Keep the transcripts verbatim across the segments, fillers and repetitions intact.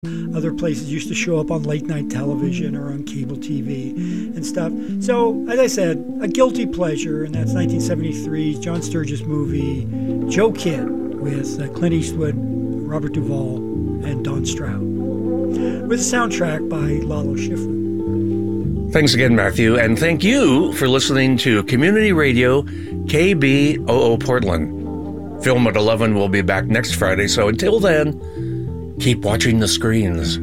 Other places used to show up on late night television or on cable T V and stuff. So, as I said, a guilty pleasure, and that's nineteen seventy-three's John Sturges movie Joe Kidd with uh, Clint Eastwood, Robert Duvall, and Don Stroud, with a soundtrack by Lalo Schifrin. Thanks again, Matthew, and thank you for listening to Community Radio K B O O Portland. Film at eleven will be back next Friday, so until then, keep watching the screens.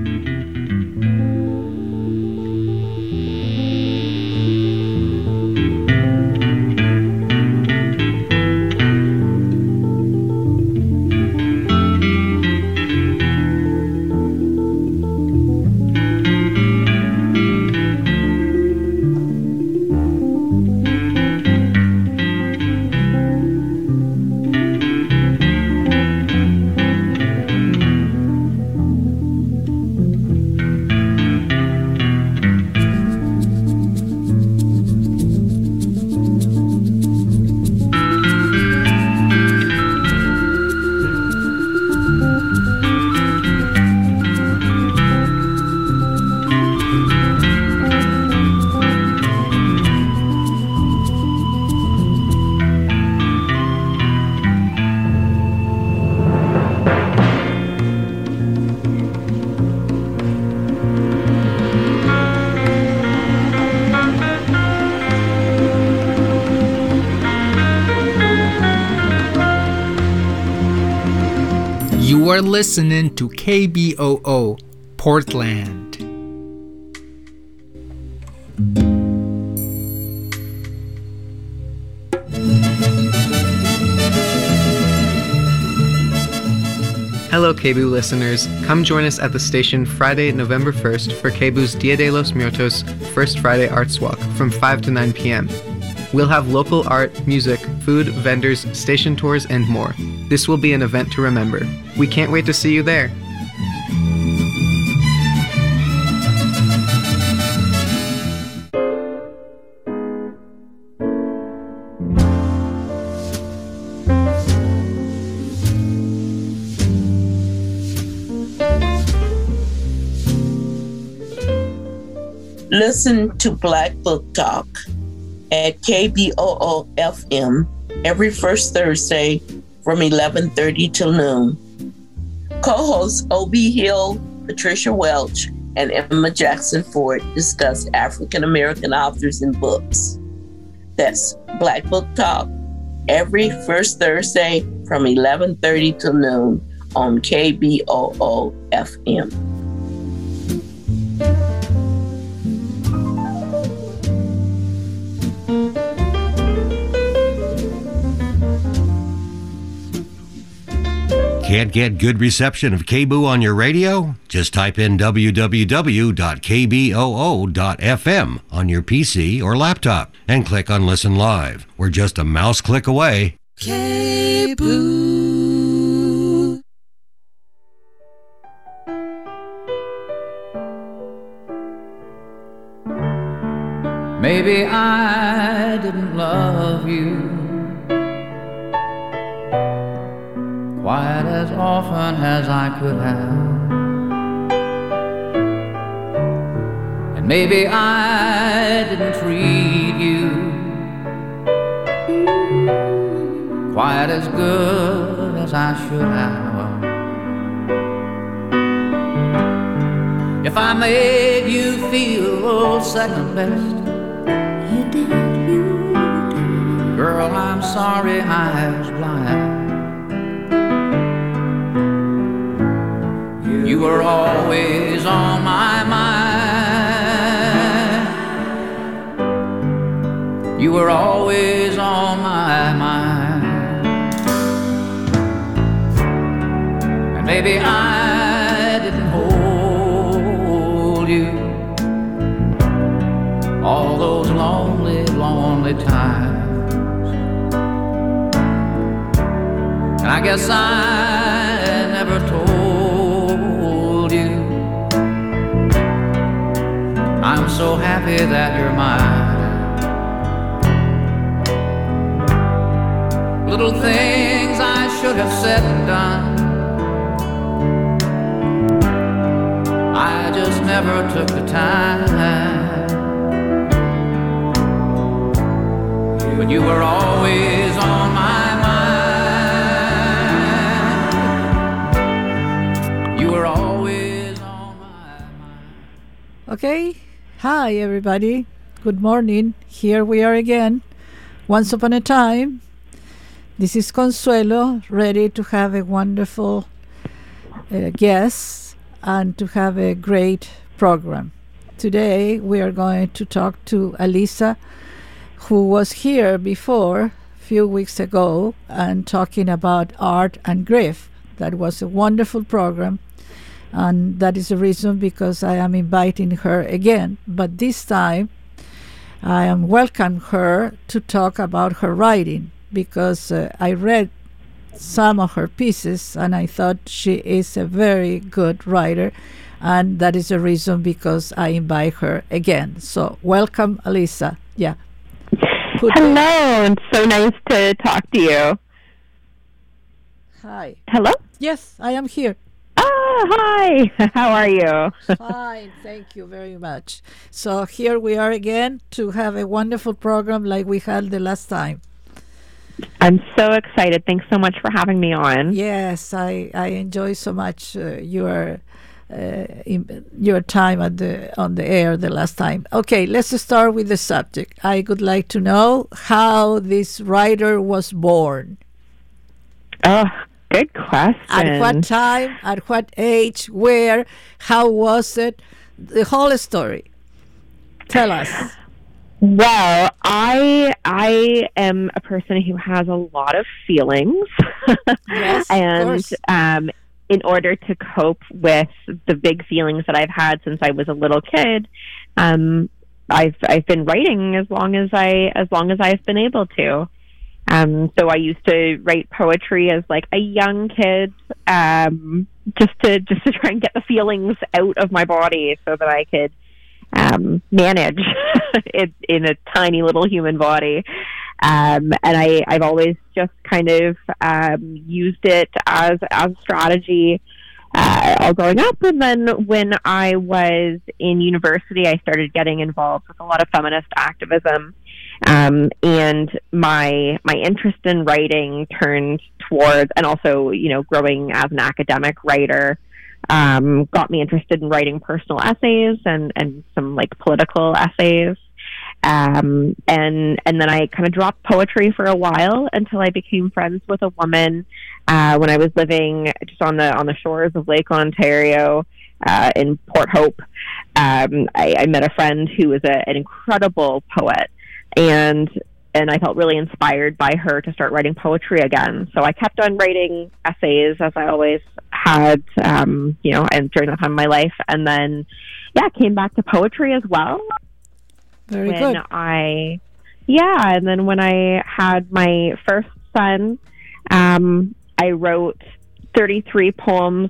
You are listening to K B O O Portland. Hello K B O O listeners, come join us at the station Friday, November first for K B O O's Dia de los Muertos First Friday Arts Walk from five to nine p.m. We'll have local art, music, food, vendors, station tours, and more. This will be an event to remember. We can't wait to see you there. Listen to Black Book Talk at K B O O F M every first Thursday from eleven thirty till noon. Co-hosts O B Hill, Patricia Welch, and Emma Jackson Ford discuss African American authors and books. That's Black Book Talk every first Thursday from eleven thirty till noon on K B O O F M. Can't get good reception of K B O O on your radio? Just type in w w w dot k b o o dot f m on your P C or laptop and click on Listen Live. We're just a mouse click away. K B O O. Maybe I didn't love you quite as often as I could have, and maybe I didn't treat you quite as good as I should have. If I made you feel second best, You did, you did. girl, I'm sorry I was blind. You were always on my mind. You were always on my mind. And maybe I didn't hold you all those lonely, lonely times. And I guess I never told you I'm so happy that you're mine. Little things I should have said and done never took the time. But you were always on my mind. You were always on my mind. Okay. Hi, everybody. Good morning. Here we are again. Once upon a time. This is Consuelo, ready to have a wonderful uh, guest and to have a great program. Today we are going to talk to Alisa, who was here before, a few weeks ago, and talking about art and grief. That was a wonderful program, and that is the reason because I am inviting her again. But this time, I am welcoming her to talk about her writing, because uh, I read some of her pieces, and I thought she is a very good writer, and that is the reason because I invite her again. So welcome, Alisa. Yeah. Put Hello, it's so nice to talk to you. Hi. Hello? Yes, I am here. Ah, hi. How are you? Fine, thank you very much. So here we are again to have a wonderful program like we had the last time. I'm so excited. Thanks so much for having me on. Yes, I, I enjoy so much uh, your uh, in, your time at the on the air the last time. Okay, let's start with the subject. I would like to know how this writer was born. Oh, good question. At what time, at what age, where, how was it? The whole story. Tell us. Well, I I am a person who has a lot of feelings. Yes, and of course. um in order to cope with the big feelings that I've had since I was a little kid, um, I've I've been writing as long as I as long as I've been able to. Um, so I used to write poetry as like a young kid, um, just to just to try and get the feelings out of my body so that I could um, manage it in a tiny little human body. Um, and I, I've always just kind of um, used it as, as a strategy uh, all growing up. And then when I was in university, I started getting involved with a lot of feminist activism. Um, and my my interest in writing turned towards, and also, you know, growing as an academic writer, um, got me interested in writing personal essays and, and some like political essays. Um, and, and then I kind of dropped poetry for a while until I became friends with a woman, uh, when I was living just on the, on the shores of Lake Ontario, uh, in Port Hope. Um, I, I met a friend who was a, an incredible poet, and, and I felt really inspired by her to start writing poetry again. So I kept on writing essays as I always had, um, you know, and during that time of my life. And then, yeah, came back to poetry as well. Very when good. I, yeah, and then when I had my first son, um, I wrote thirty-three poems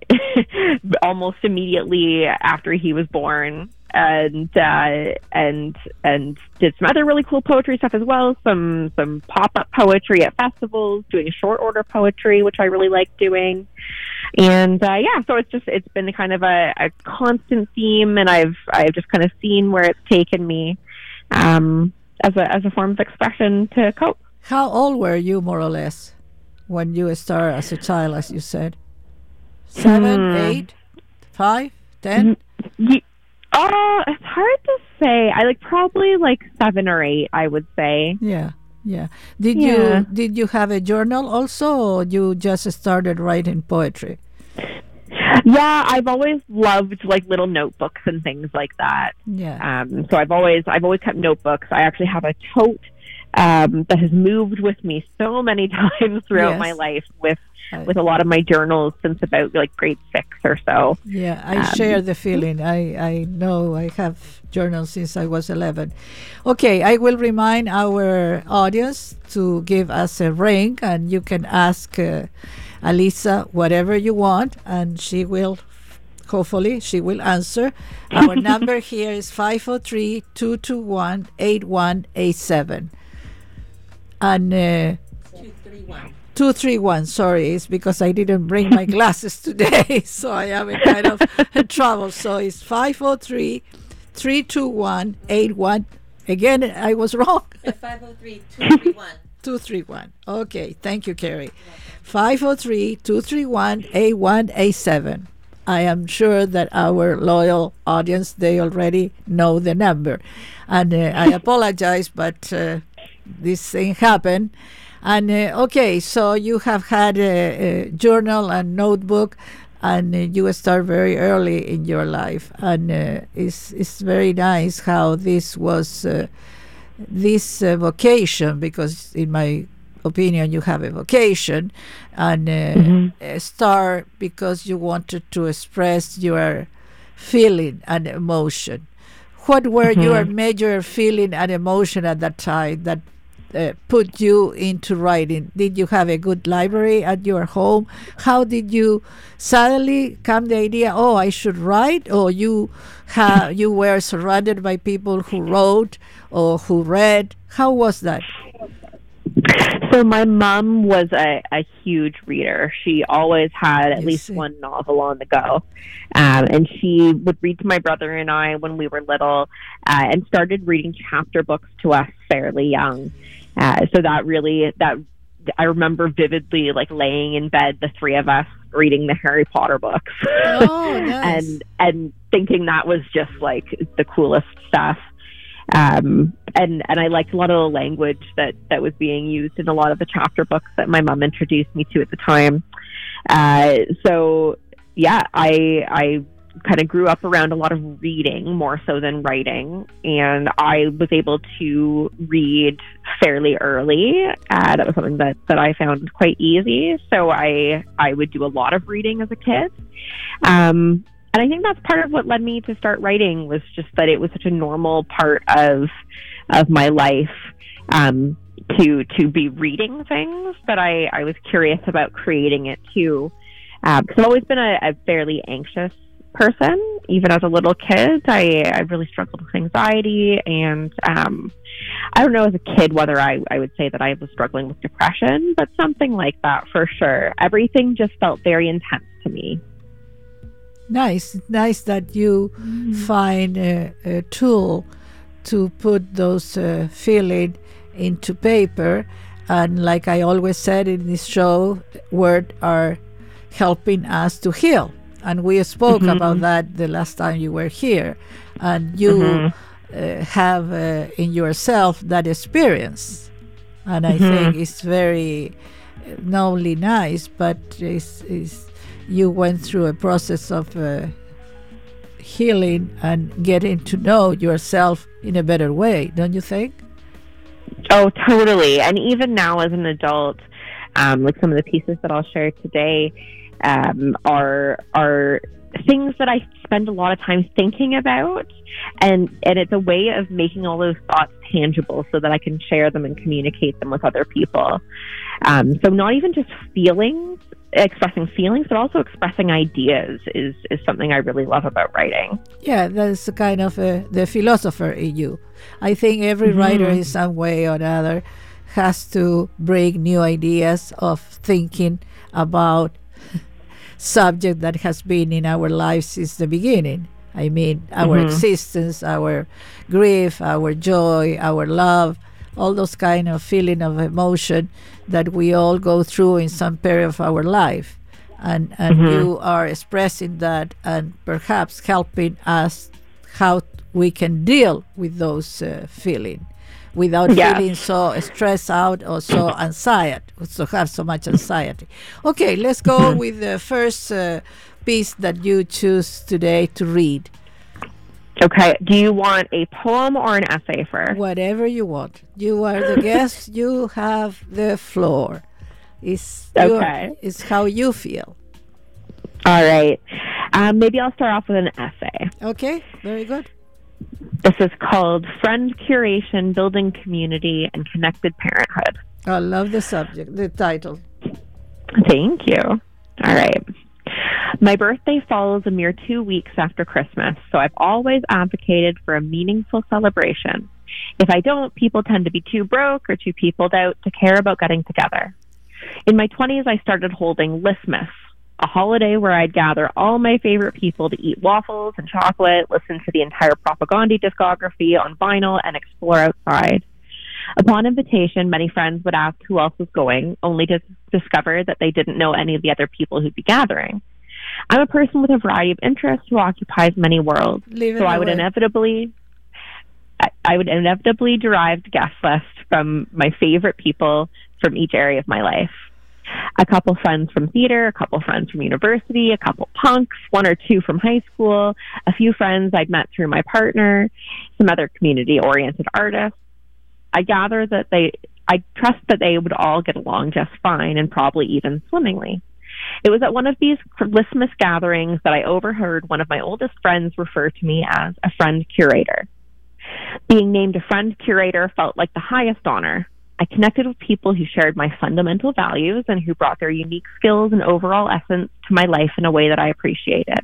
almost immediately after he was born, and uh, and and did some other really cool poetry stuff as well. Some some pop up poetry at festivals, doing short order poetry, which I really like doing. And uh, yeah, so it's just it's been kind of a, a constant theme, and I've I've just kind of seen where it's taken me um, as a as a form of expression to cope. How old were you, more or less, when you started as a child, as you said? Seven, Hmm. eight, five, ten? Ye- Oh, it's hard to say. I like probably like seven or eight, I would say. Yeah, yeah. Did Yeah. you did you have a journal also, or you just started writing poetry? Yeah, I've always loved like little notebooks and things like that. Yeah. Um, so I've always I've always kept notebooks. I actually have a tote um, that has moved with me so many times throughout Yes. my life with I- with a lot of my journals since about like grade six or so. Yeah, I Um, share the feeling. I, I know I have journals since I was eleven. Okay, I will remind our audience to give us a ring, and you can ask uh, Alisa whatever you want, and she will, hopefully, she will answer. Our number here is five oh three, two two one, eight one eight seven. And uh, two three one, sorry, it's because I didn't bring my glasses today, so I am in kind of trouble. So it's five oh three, three two one, eight one. Again, I was wrong. five oh three, two three one. two three one. Okay, thank you, Carrie. five oh three, two three one, eight one eight seven. I am sure that our loyal audience, they already know the number. And uh, I apologize, but uh, this thing happened. And uh, okay, so you have had a, a journal and notebook, and uh, you start very early in your life. And uh, it's, it's very nice how this was, uh, this uh, vocation, because in my opinion you have a vocation, and uh, mm-hmm. a star because you wanted to express your feeling and emotion. What were mm-hmm. your major feeling and emotion at that time that uh, put you into writing? Did you have a good library at your home? How did you suddenly come the idea, oh, I should write? Or you ha- you were surrounded by people who wrote or who read? How was that? So my mom was a, a huge reader. She always had at You least see. one novel on the go. Um, and she would read to my brother and I when we were little, uh, and started reading chapter books to us fairly young. Uh, so that really, that I remember vividly, like laying in bed, the three of us reading the Harry Potter books. Oh, nice. and and thinking that was just like the coolest stuff. Um, and, and I liked a lot of the language that, that was being used in a lot of the chapter books that my mom introduced me to at the time. Uh, so yeah, I, I kind of grew up around a lot of reading more so than writing. And I was able to read fairly early. Uh, that was something that, that I found quite easy. So I, I would do a lot of reading as a kid. Um, And I think that's part of what led me to start writing, was just that it was such a normal part of of my life, um, to to be reading things, that I, I was curious about creating it too. Um, 'cause I've always been a, a fairly anxious person, even as a little kid. I, I really struggled with anxiety, and um, I don't know as a kid whether I, I would say that I was struggling with depression, but something like that for sure. Everything just felt very intense to me. Nice, nice that you mm. find a, a tool to put those uh, feeling into paper. And like I always said in this show, words are helping us to heal. And we spoke mm-hmm. about that the last time you were here. And you mm-hmm. uh, have uh, in yourself that experience. And I mm-hmm. think it's very, not only nice, but it's, it's you went through a process of uh, healing and getting to know yourself in a better way, don't you think? Oh, totally. And even now as an adult, um, like some of the pieces that I'll share today um, are are things that I spend a lot of time thinking about. And, and it's a way of making all those thoughts tangible so that I can share them and communicate them with other people. Um, so not even just feelings, expressing feelings, but also expressing ideas is, is something I really love about writing. Yeah, that's kind of a, the philosopher in you. I think every mm-hmm. writer in some way or another has to bring new ideas of thinking about subject that has been in our lives since the beginning. I mean, our mm-hmm. existence, our grief, our joy, our love, all those kind of feeling of emotion that we all go through in some period of our life. And, and mm-hmm. you are expressing that and perhaps helping us how we can deal with those uh, feelings without yeah. feeling so stressed out or so anxiety, so have so much anxiety. Okay, let's go mm-hmm. with the first uh, piece that you choose today to read. Okay. Do you want a poem or an essay first? Whatever you want. You are the guest. You have the floor. It's, okay. It's how you feel. All right. Um, maybe I'll start off with an essay. Okay. Very good. This is called Friend Curation, Building Community, and Connected Parenthood. I love the subject, the title. Thank you. All right. My birthday falls a mere two weeks after Christmas, so I've always advocated for a meaningful celebration. If I don't, people tend to be too broke or too peopled out to care about getting together. In my twenties, I started holding Listmas, a holiday where I'd gather all my favorite people to eat waffles and chocolate, listen to the entire Propagandhi discography on vinyl, and explore outside. Upon invitation, many friends would ask who else was going, only to discover that they didn't know any of the other people who'd be gathering. I'm a person with a variety of interests who occupies many worlds, so I would away. inevitably... I would inevitably derive the guest list from my favorite people from each area of my life. A couple friends from theater, a couple friends from university, a couple punks, one or two from high school, a few friends I'd met through my partner, some other community-oriented artists. I gather that they, I trust that they would all get along just fine and probably even swimmingly. It was at one of these Listmas gatherings that I overheard one of my oldest friends refer to me as a friend curator. Being named a friend curator felt like the highest honor. I connected with people who shared my fundamental values and who brought their unique skills and overall essence to my life in a way that I appreciated.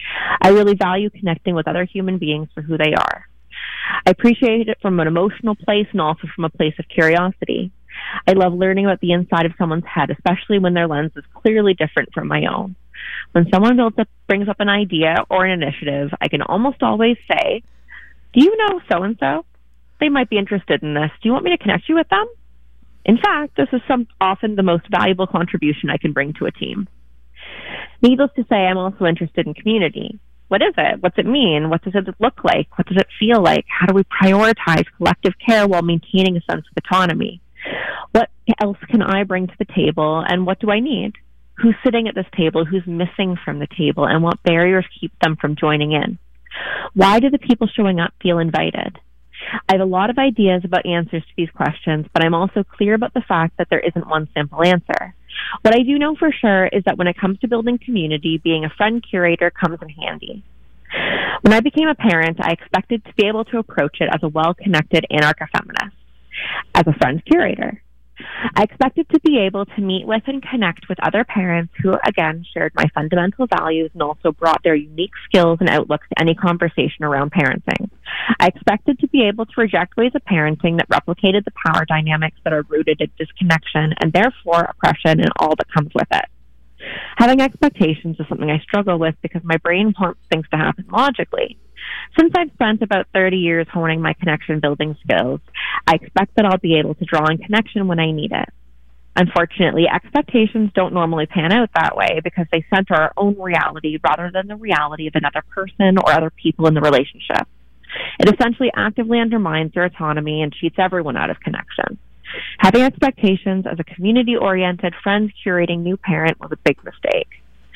I really value connecting with other human beings for who they are. I appreciate it from an emotional place and also from a place of curiosity. I love learning about the inside of someone's head, especially when their lens is clearly different from my own. When someone builds up, brings up an idea or an initiative, I can almost always say, "Do you know so-and-so? They might be interested in this. Do you want me to connect you with them?" In fact, this is some, often the most valuable contribution I can bring to a team. Needless to say, I'm also interested in community. What is it? What's it mean? What does it look like? What does it feel like? How do we prioritize collective care while maintaining a sense of autonomy? What else can I bring to the table, and what do I need? Who's sitting at this table? Who's missing from the table? And what barriers keep them from joining in? Why do the people showing up feel invited? I have a lot of ideas about answers to these questions, but I'm also clear about the fact that there isn't one simple answer. What I do know for sure is that when it comes to building community, being a friend curator comes in handy. When I became a parent, I expected to be able to approach it as a well-connected anarcho-feminist, as a friend curator. I expected to be able to meet with and connect with other parents who, again, shared my fundamental values and also brought their unique skills and outlooks to any conversation around parenting. I expected to be able to reject ways of parenting that replicated the power dynamics that are rooted in disconnection and therefore oppression and all that comes with it. Having expectations is something I struggle with because my brain wants things to happen logically. Since I've spent about thirty years honing my connection building skills, I expect that I'll be able to draw in connection when I need it. Unfortunately, expectations don't normally pan out that way because they center our own reality rather than the reality of another person or other people in the relationship. It essentially actively undermines their autonomy and cheats everyone out of connection. Having expectations as a community-oriented, friend-curating new parent was a big mistake.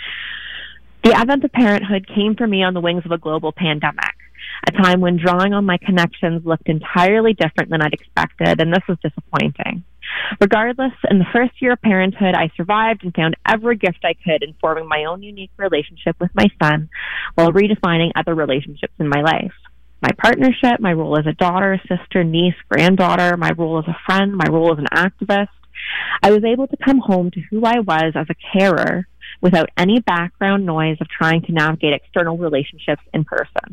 The advent of parenthood came for me on the wings of a global pandemic, a time when drawing on my connections looked entirely different than I'd expected, and this was disappointing. Regardless, in the first year of parenthood, I survived and found every gift I could in forming my own unique relationship with my son while redefining other relationships in my life. My partnership, my role as a daughter, sister, niece, granddaughter, my role as a friend, my role as an activist. I was able to come home to who I was as a carer without any background noise of trying to navigate external relationships in person.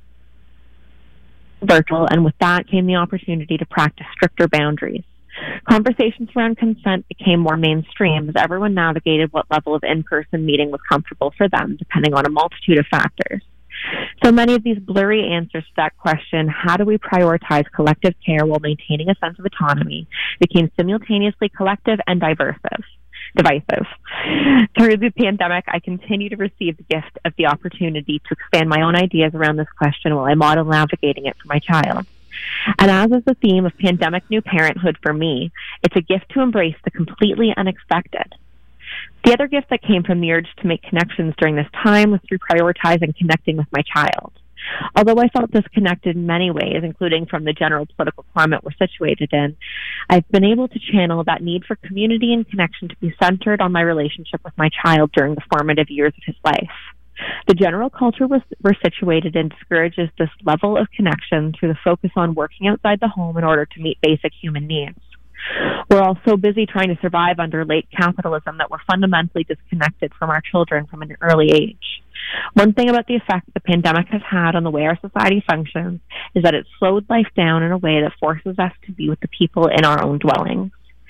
Virtual, and with that came the opportunity to practice stricter boundaries. Conversations around consent became more mainstream as everyone navigated what level of in-person meeting was comfortable for them, depending on a multitude of factors. So many of these blurry answers to that question, how do we prioritize collective care while maintaining a sense of autonomy, became simultaneously collective and divisive. divisive. Through the pandemic, I continue to receive the gift of the opportunity to expand my own ideas around this question while I model navigating it for my child. And as is the theme of pandemic new parenthood for me, it's a gift to embrace the completely unexpected. The other gift that came from the urge to make connections during this time was through prioritizing connecting with my child. Although I felt disconnected in many ways, including from the general political climate we're situated in, I've been able to channel that need for community and connection to be centered on my relationship with my child during the formative years of his life. The general culture we're, we're situated in discourages this level of connection through the focus on working outside the home in order to meet basic human needs. We're all so busy trying to survive under late capitalism that we're fundamentally disconnected from our children from an early age. One thing about the effect the pandemic has had on the way our society functions is that it slowed life down in a way that forces us to be with the people in our own dwellings.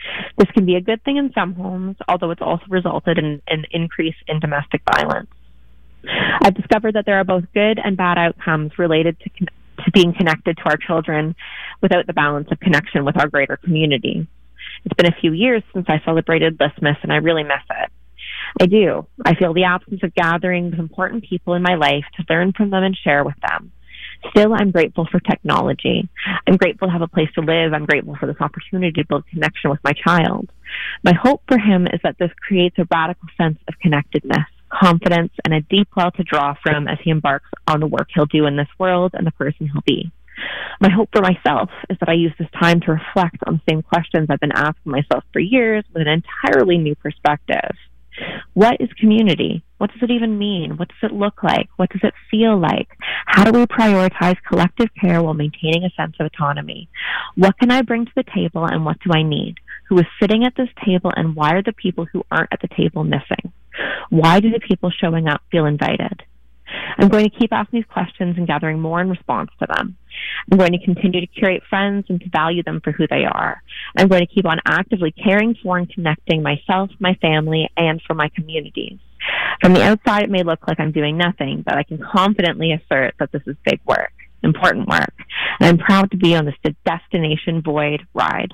This can be a good thing in some homes, although it's also resulted in an increase in domestic violence. I've discovered that there are both good and bad outcomes related to, con- to being connected to our children without the balance of connection with our greater community. It's been a few years since I celebrated Listmas, and I really miss it. I do. I feel the absence of gathering with important people in my life to learn from them and share with them. Still, I'm grateful for technology. I'm grateful to have a place to live. I'm grateful for this opportunity to build connection with my child. My hope for him is that this creates a radical sense of connectedness, confidence, and a deep well to draw from as he embarks on the work he'll do in this world and the person he'll be. My hope for myself is that I use this time to reflect on the same questions I've been asking myself for years with an entirely new perspective. What is community? What does it even mean? What does it look like? What does it feel like? How do we prioritize collective care while maintaining a sense of autonomy? What can I bring to the table and what do I need? Who is sitting at this table and why are the people who aren't at the table missing? Why do the people showing up feel invited? I'm going to keep asking these questions and gathering more in response to them. I'm going to continue to curate friends and to value them for who they are. I'm going to keep on actively caring for and connecting myself, my family, and for my communities. From the outside, it may look like I'm doing nothing, but I can confidently assert that this is big work, important work, and I'm proud to be on this Destination Void ride.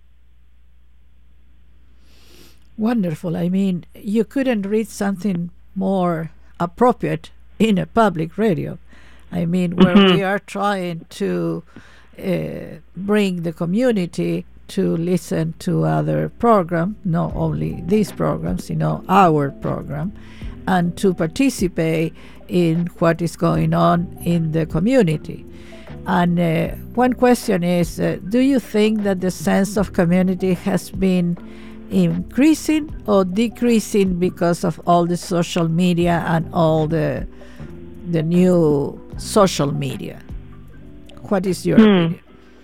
Wonderful. I mean, you couldn't read something more appropriate in a public radio. I mean, where mm-hmm. we are trying to uh, bring the community to listen to other programs, not only these programs, you know, our program, and to participate in what is going on in the community. And uh, one question is, uh, do you think that the sense of community has been increasing or decreasing because of all the social media and all the the new social media? What is your hmm. opinion?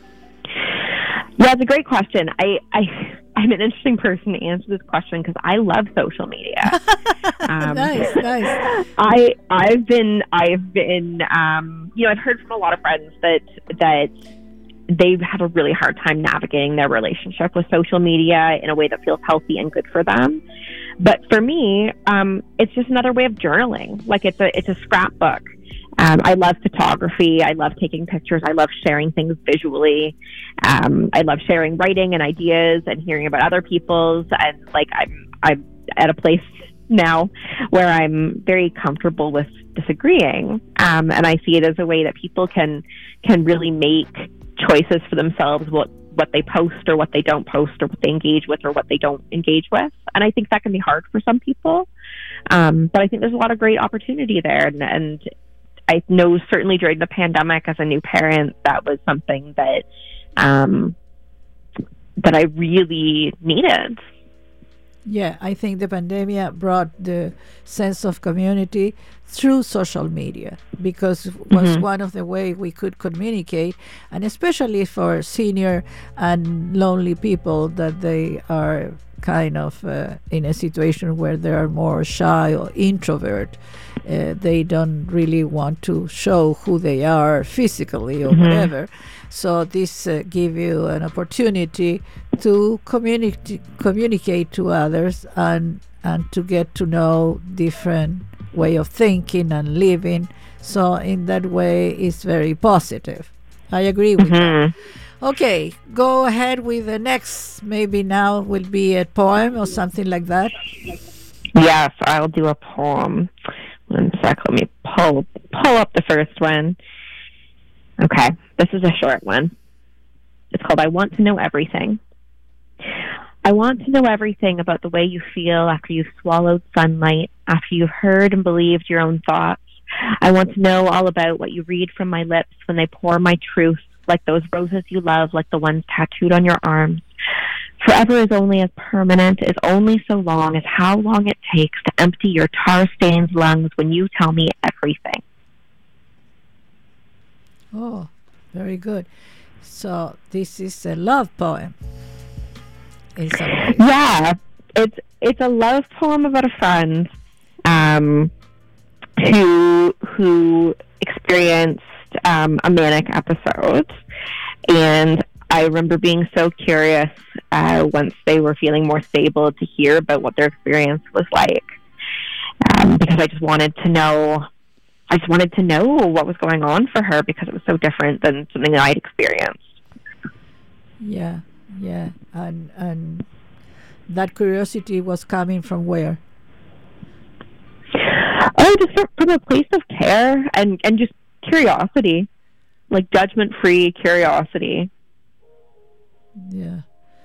Yeah, it's a great question. I, I, I'm an interesting person to answer this question because I love social media. um, nice, nice. I, I've been, I've been, um, you know, I've heard from a lot of friends that that they've had a really hard time navigating their relationship with social media in a way that feels healthy and good for them. But for me, um, it's just another way of journaling. Like it's a, it's a scrapbook. Um, I love photography. I love taking pictures. I love sharing things visually. Um, I love sharing writing and ideas and hearing about other people's. And like I'm, I'm at a place now where I'm very comfortable with disagreeing. Um, and I see it as a way that people can can really make choices for themselves, what what they post or what they don't post or what they engage with or what they don't engage with. And I think that can be hard for some people. Um, but I think there's a lot of great opportunity there. And, and I know certainly during the pandemic as a new parent, that was something that um, that I really needed. Yeah, I think the pandemic brought the sense of community through social media because it was mm-hmm. one of the ways we could communicate, and especially for senior and lonely people that they are kind of uh, in a situation where they are more shy or introvert. Uh, they don't really want to show who they are physically or mm-hmm. whatever. So this uh, gives you an opportunity to communi- communicate to others and and to get to know different way of thinking and living. So in that way, it's very positive. I agree with mm-hmm. that. Okay, go ahead with the next. Maybe now will be a poem or something like that. Yes, I'll do a poem. One sec, let me pull pull up the first one. Okay, this is a short one. It's called I Want to Know Everything. I want to know everything about the way you feel after you've swallowed sunlight, after you've heard and believed your own thoughts. I want to know all about what you read from my lips when they pour my truth, like those roses you love, like the ones tattooed on your arms. Forever is only as permanent, is only so long as how long it takes to empty your tar-stained lungs when you tell me everything. Oh, very good. So this is a love poem. In some way. Yeah, it's it's a love poem about a friend um, who who experienced um, a manic episode, and I remember being so curious uh, once they were feeling more stable to hear about what their experience was like, um, because I just wanted to know. I just wanted to know what was going on for her because it was so different than something that I'd experienced. Yeah, yeah, and and that curiosity was coming from where? Oh, just from, from a place of care and, and just curiosity, like judgment-free curiosity. Yeah,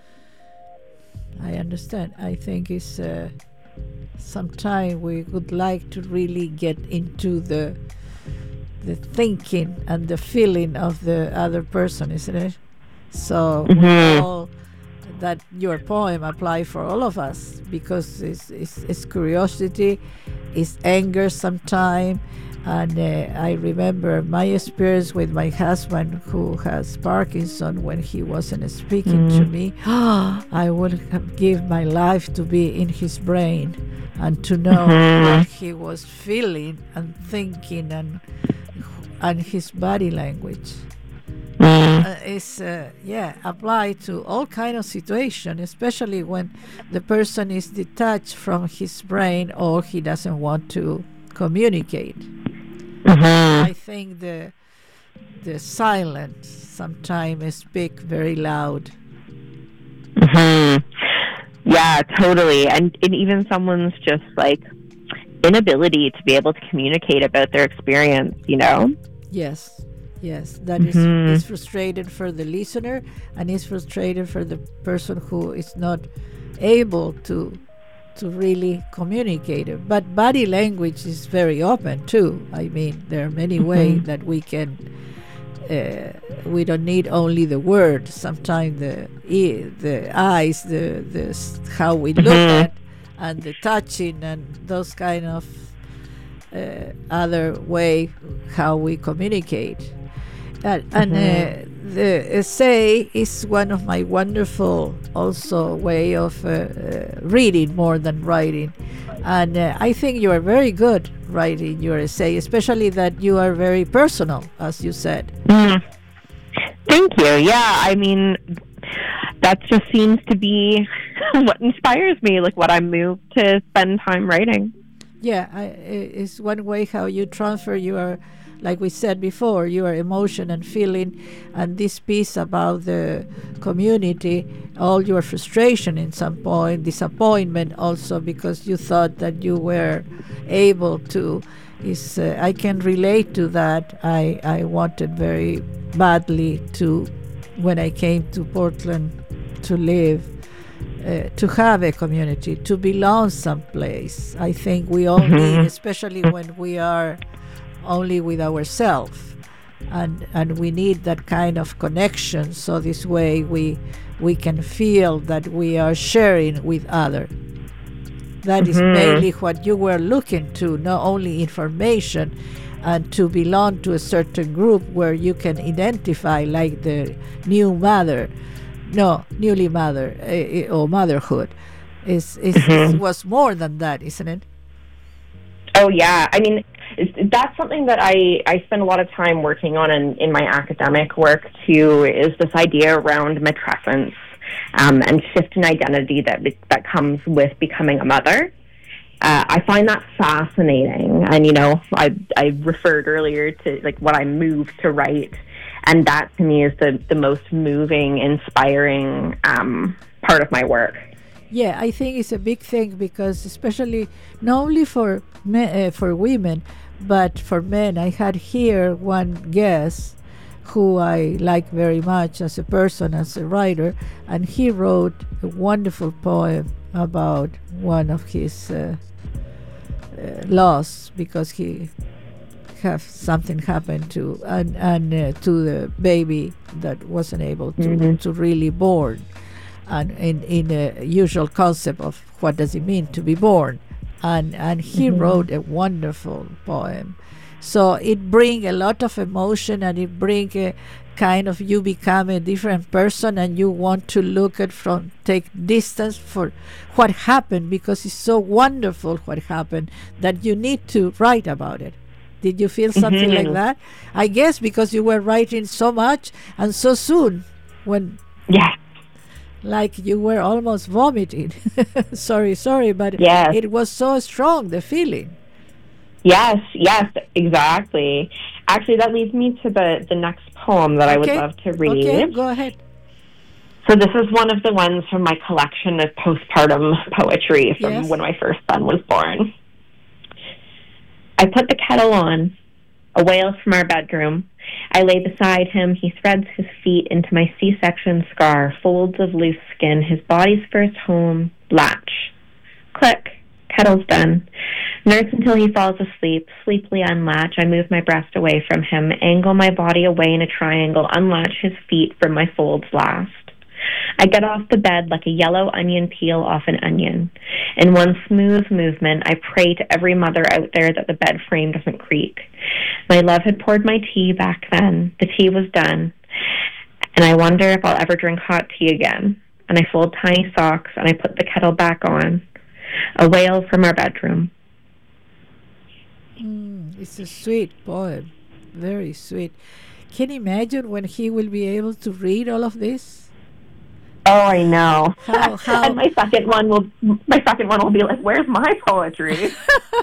I understand. I think it's uh, sometime we would like to really get into the the thinking and the feeling of the other person, isn't it? So mm-hmm. we all, that your poem apply for all of us because it's, it's, it's curiosity, it's anger sometimes. And uh, I remember my experience with my husband who has Parkinson when he wasn't speaking mm-hmm. to me. I would have give my life to be in his brain and to know mm-hmm. what he was feeling and thinking and and his body language. Mm. Uh, is uh, yeah applied to all kind of situation, especially when the person is detached from his brain or he doesn't want to communicate. Mm-hmm. I think the the silence sometimes speak very loud. Mm-hmm. Yeah, totally. And, and even someone's just like inability to be able to communicate about their experience, you know? Yes. Yes, that mm-hmm. is, is frustrated for the listener and is frustrated for the person who is not able to to really communicate it. But body language is very open too. I mean, there are many mm-hmm. ways that we can. Uh, we don't need only the words. Sometimes the e- the eyes, the the how we look mm-hmm. at, and the touching and those kind of uh, other way how we communicate. Uh, and mm-hmm. uh, the essay is one of my wonderful also way of uh, uh, reading more than writing, and uh, I think you are very good writing your essay, especially that you are very personal, as you said. Mm. Thank you. Yeah, I mean, that just seems to be what inspires me, like what I'm moved to spend time writing. Yeah, I, it's one way how you transfer your, like we said before, your emotion and feeling, and this piece about the community, all your frustration in some point, disappointment also because you thought that you were able to, is uh, I can relate to that. I, I wanted very badly to, when I came to Portland to live, Uh, to have a community, to belong someplace. I think we all mm-hmm. need, especially when we are only with ourselves, and and we need that kind of connection. So this way we we can feel that we are sharing with others. That mm-hmm. is mainly what you were looking to, not only information, and to belong to a certain group where you can identify, like the new mother. No, newly mother uh, or motherhood is is, mm-hmm. is was more than that, isn't it? Oh yeah, I mean it's, that's something that I, I spend a lot of time working on in, in my academic work too. Is this idea around matrescence um, and shift in identity that that comes with becoming a mother. Uh, I find that fascinating, and you know, I I referred earlier to like what I moved to write. And that to me is the, the most moving, inspiring um, part of my work. Yeah, I think it's a big thing because especially not only for men, uh, for women, but for men. I had here one guest who I like very much as a person, as a writer, and he wrote a wonderful poem about one of his uh, uh, loss because he have something happen to and and uh, to the baby that wasn't able to mm-hmm. to really born, and in in a usual concept of what does it mean to be born, and and he mm-hmm. wrote a wonderful poem. So it bring a lot of emotion, and it bring a kind of, you become a different person, and you want to look at from take distance for what happened because it's so wonderful what happened that you need to write about it. Did you feel something mm-hmm. like that? I guess because you were writing so much and so soon when yeah, like you were almost vomiting. sorry, sorry, but yes. it was so strong, the feeling. Yes, yes, exactly. Actually, that leads me to the, the next poem that okay. I would love to read. Okay, go ahead. So this is one of the ones from my collection of postpartum poetry from yes. when my first son was born. I put the kettle on, a wail from our bedroom. I lay beside him. He threads his feet into my C-section scar, folds of loose skin, his body's first home, latch. Click, kettle's done. Nurse until he falls asleep, sleepily unlatch. I move my breast away from him, angle my body away in a triangle, unlatch his feet from my folds last. I get off the bed like a yellow onion peel off an onion. In one smooth movement, I pray to every mother out there that the bed frame doesn't creak. My love had poured my tea back then. The tea was done. And I wonder if I'll ever drink hot tea again. And I fold tiny socks and I put the kettle back on. A wail from our bedroom. Mm, it's a sweet poem. Very sweet. Can you imagine when he will be able to read all of this? Oh, I know. How, how? And my second one will my second one will be like, "Where's my poetry?"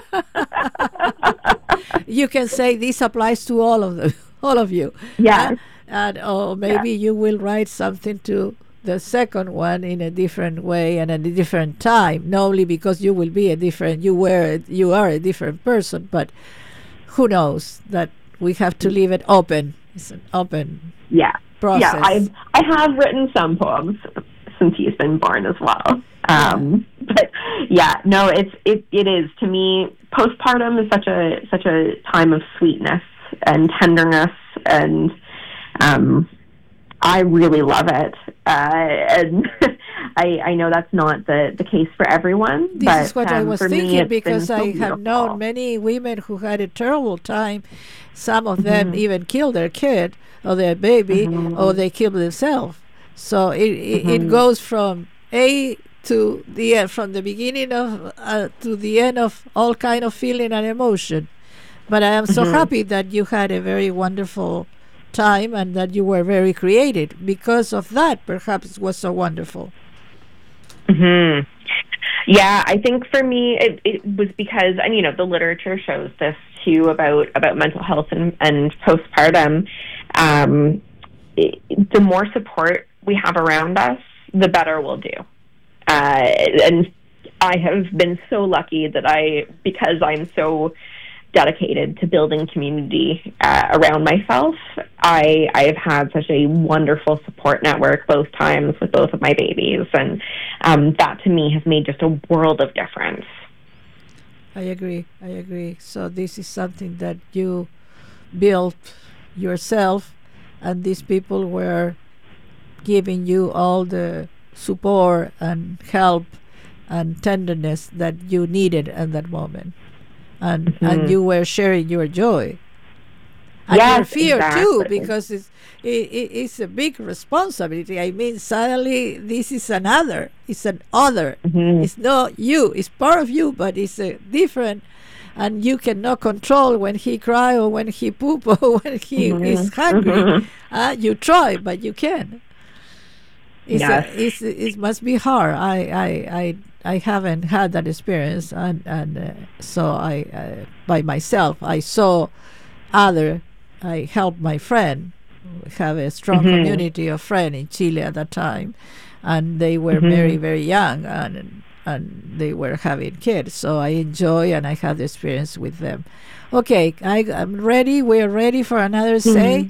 You can say this applies to all of them, all of you. Yeah. Uh, and or maybe yeah. you will write something to the second one in a different way and at a different time. Not only because you will be a different, you were, you are a different person, but who knows? That we have to leave it open. It's an open. Yeah. process. Yeah, I I have written some poems since he's been born as well. Um, but yeah, no, it's it it is to me. Postpartum is such a such a time of sweetness and tenderness, and um, I really love it. Uh, and I I know that's not the, the case for everyone. This but, is what um, I was for me, thinking it's because been so I have known beautiful. many women who had a terrible time. Some of them Mhm. even killed their kid or their baby, Mhm. or they killed themselves. So it it, Mhm. it goes from A to the end, from the beginning of uh, to the end of all kind of feeling and emotion. But I am so Mhm. happy that you had a very wonderful time and that you were very creative. Because of that, perhaps it was so wonderful. Hmm. Yeah, I think for me it, it was because, and you know, the literature shows this too about about mental health and, and postpartum. Um, it, the more support we have around us, the better we'll do. Uh, and I have been so lucky that I, because I'm so dedicated to building community uh, around myself, I I have had such a wonderful support network both times with both of my babies, and um, that to me has made just a world of difference. I agree. I agree. So this is something that you built yourself, and these people were giving you all the support and help and tenderness that you needed at that moment. And Mm-hmm. and you were sharing your joy and Yes, your fear exactly. too, because it's it, it, it's a big responsibility. I mean, suddenly this is another. It's an other. Mm-hmm. It's not you. It's part of you, but it's a different. And you cannot control when he cry or when he poop or when he Mhm. is hungry. Mhm. Uh, you try, but you can. It's Yes. a, it's, it must be hard. I, I, I, I haven't had that experience, and and uh, so I, uh, by myself, I saw other. I helped my friend have a strong Mhm. community of friends in Chile at that time, and they were Mhm. very very young, and and they were having kids. So I enjoy and I have the experience with them. Okay, I, I'm ready. We're ready for another say.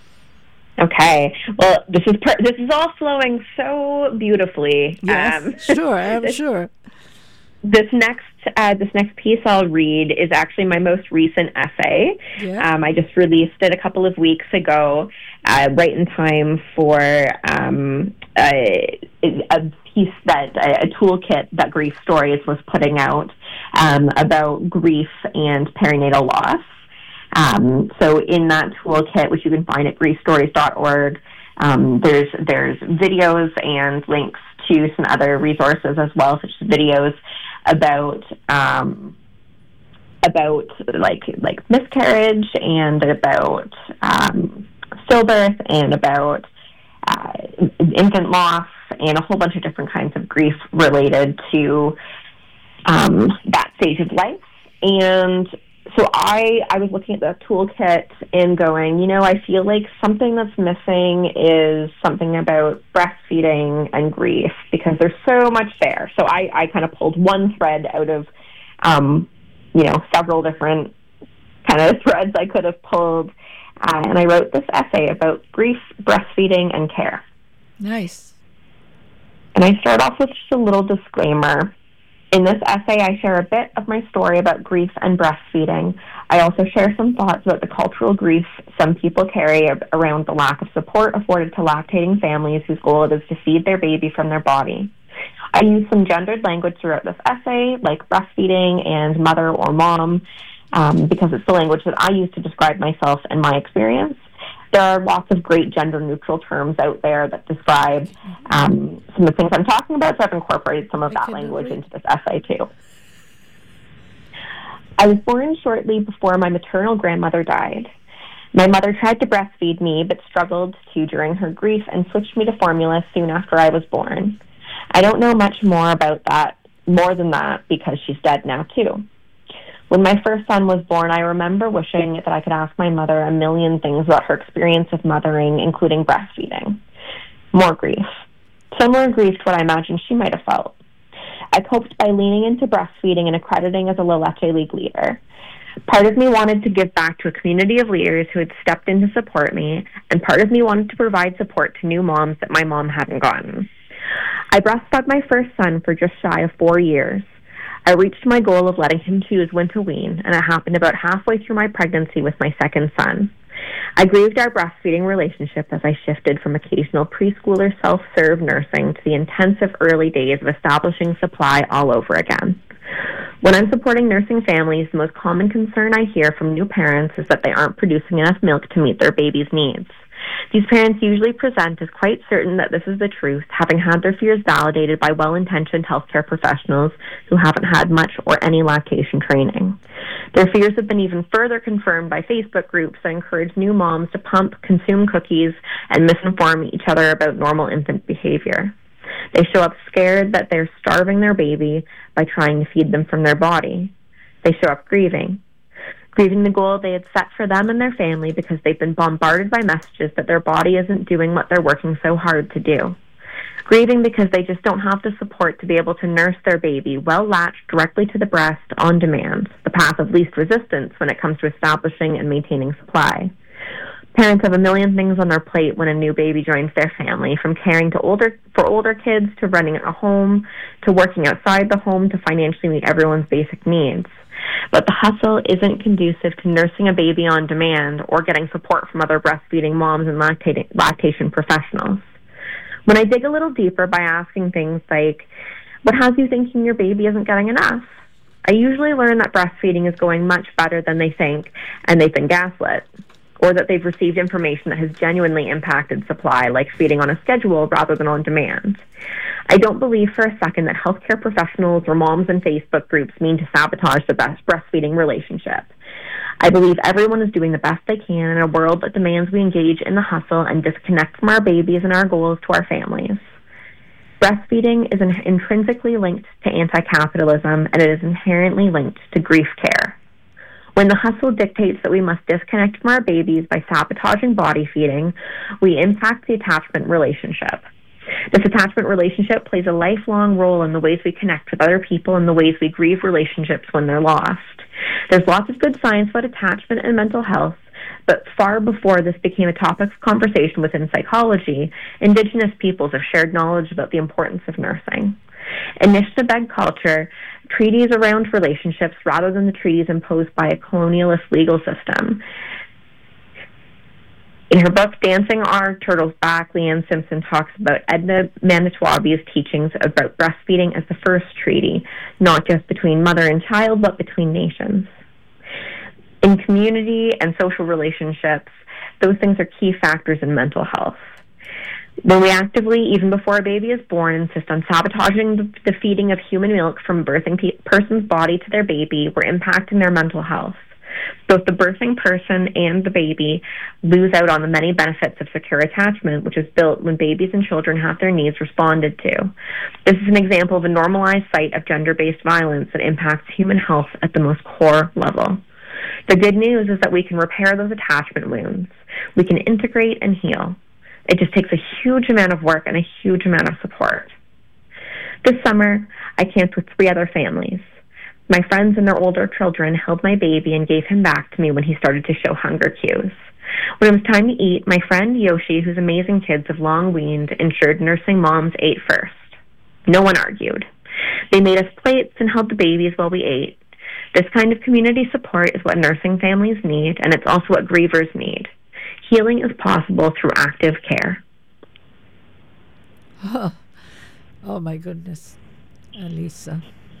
Okay. Well, this is per- this is all flowing so beautifully. Yes, Um, sure, I'm this, sure. This next uh, this next piece I'll read is actually my most recent essay. Yeah. Um, I just released it a couple of weeks ago, uh, right in time for um, a, a piece that a, a toolkit that Grief Stories was putting out um, about grief and perinatal loss. Um, so in that toolkit, which you can find at grief stories dot org, um, there's there's videos and links to some other resources as well, such as videos about um, about like like miscarriage and about um, stillbirth and about uh, infant loss and a whole bunch of different kinds of grief related to um, that stage of life. And so I, I was looking at the toolkit and going, you know, I feel like something that's missing is something about breastfeeding and grief, because there's so much there. So I, I kind of pulled one thread out of, um, you know, several different kind of threads I could have pulled. Uh, and I wrote this essay about grief, breastfeeding, and care. Nice. And I start off with just a little disclaimer. In this essay, I share a bit of my story about grief and breastfeeding. I also share some thoughts about the cultural grief some people carry around the lack of support afforded to lactating families whose goal it is to feed their baby from their body. I use some gendered language throughout this essay, like breastfeeding and mother or mom, um, because it's the language that I use to describe myself and my experience. There are lots of great gender-neutral terms out there that describe um, some of the things I'm talking about, so I've incorporated some of that language into this essay, too. I was born shortly before my maternal grandmother died. My mother tried to breastfeed me, but struggled to during her grief and switched me to formula soon after I was born. I don't know much more about that, more than that, because she's dead now, too. When my first son was born, I remember wishing that I could ask my mother a million things about her experience of mothering, including breastfeeding. More grief. Similar grief to what I imagined she might have felt. I coped by leaning into breastfeeding and accrediting as a La Leche League leader. Part of me wanted to give back to a community of leaders who had stepped in to support me, and part of me wanted to provide support to new moms that my mom hadn't gotten. I breastfed my first son for just shy of four years. I reached my goal of letting him choose when to wean, and it happened about halfway through my pregnancy with my second son. I grieved our breastfeeding relationship as I shifted from occasional preschooler self-serve nursing to the intensive early days of establishing supply all over again. When I'm supporting nursing families, the most common concern I hear from new parents is that they aren't producing enough milk to meet their baby's needs. These parents usually present as quite certain that this is the truth, having had their fears validated by well-intentioned healthcare professionals who haven't had much or any lactation training. Their fears have been even further confirmed by Facebook groups that encourage new moms to pump, consume cookies, and misinform each other about normal infant behavior. They show up scared that they're starving their baby by trying to feed them from their body. They show up grieving. Grieving the goal they had set for them and their family because they've been bombarded by messages that their body isn't doing what they're working so hard to do. Grieving because they just don't have the support to be able to nurse their baby well latched directly to the breast on demand, the path of least resistance when it comes to establishing and maintaining supply. Parents have a million things on their plate when a new baby joins their family, from caring to older for older kids to running a home to working outside the home to financially meet everyone's basic needs. But the hustle isn't conducive to nursing a baby on demand or getting support from other breastfeeding moms and lactating, lactation professionals. When I dig a little deeper by asking things like, what has you thinking your baby isn't getting enough? I usually learn that breastfeeding is going much better than they think and they've been gaslit, or that they've received information that has genuinely impacted supply, like feeding on a schedule rather than on demand. I don't believe for a second that healthcare professionals or moms in Facebook groups mean to sabotage the best breastfeeding relationship. I believe everyone is doing the best they can in a world that demands we engage in the hustle and disconnect from our babies and our goals to our families. Breastfeeding is intrinsically linked to anti-capitalism, and it is inherently linked to grief care. When the hustle dictates that we must disconnect from our babies by sabotaging body feeding, we impact the attachment relationship. This attachment relationship plays a lifelong role in the ways we connect with other people and the ways we grieve relationships when they're lost. There's lots of good science about attachment and mental health, but far before this became a topic of conversation within psychology, Indigenous peoples have shared knowledge about the importance of nursing. In Nishnabeg culture, treaties around relationships rather than the treaties imposed by a colonialist legal system. In her book, Dancing Our Turtles Back, Leanne Simpson talks about Edna Manitwabi's teachings about breastfeeding as the first treaty, not just between mother and child, but between nations. In community and social relationships, those things are key factors in mental health. When we actively, even before a baby is born, insist on sabotaging the, the feeding of human milk from a birthing pe- person's body to their baby, we're impacting their mental health. Both the birthing person and the baby lose out on the many benefits of secure attachment, which is built when babies and children have their needs responded to. This is an example of a normalized site of gender-based violence that impacts human health at the most core level. The good news is that we can repair those attachment wounds. We can integrate and heal. It just takes a huge amount of work and a huge amount of support. This summer, I camped with three other families. My friends and their older children held my baby and gave him back to me when he started to show hunger cues. When it was time to eat, my friend Yoshi, whose amazing kids have long weaned, ensured nursing moms ate first. No one argued. They made us plates and held the babies while we ate. This kind of community support is what nursing families need, and it's also what grievers need. Healing is possible through active care. Oh, oh my goodness, Elisa.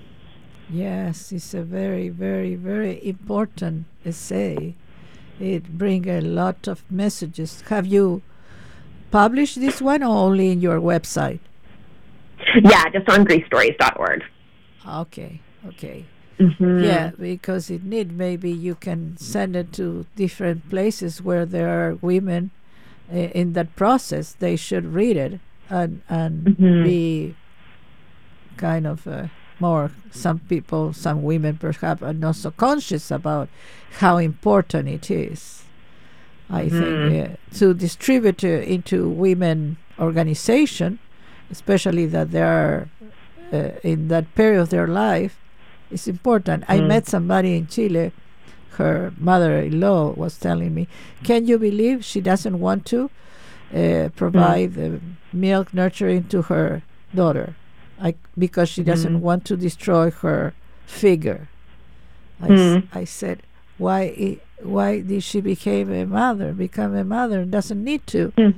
Yes, it's a very, very, very important essay. It brings a lot of messages. Have you published this one or only in your website? Yeah, just on grief stories dot org. Okay, okay. Mm-hmm. Yeah, because it need maybe you can send it to different places where there are women uh, in that process. They should read it and and Mm-hmm. be kind of uh, more. Some people, some women perhaps are not so conscious about how important it is. I Mhm. think uh, to distribute it into women organization, especially that they are uh, in that period of their life, is important. I Mm. met somebody in Chile. Her mother-in-law was telling me, "Can you believe she doesn't want to uh, provide the milk nurturing to her daughter, I, because she doesn't Mm. want to destroy her figure?" I, s- Mm. I said, "Why? I, why did she become a mother? Become a mother? Doesn't need to. Mm.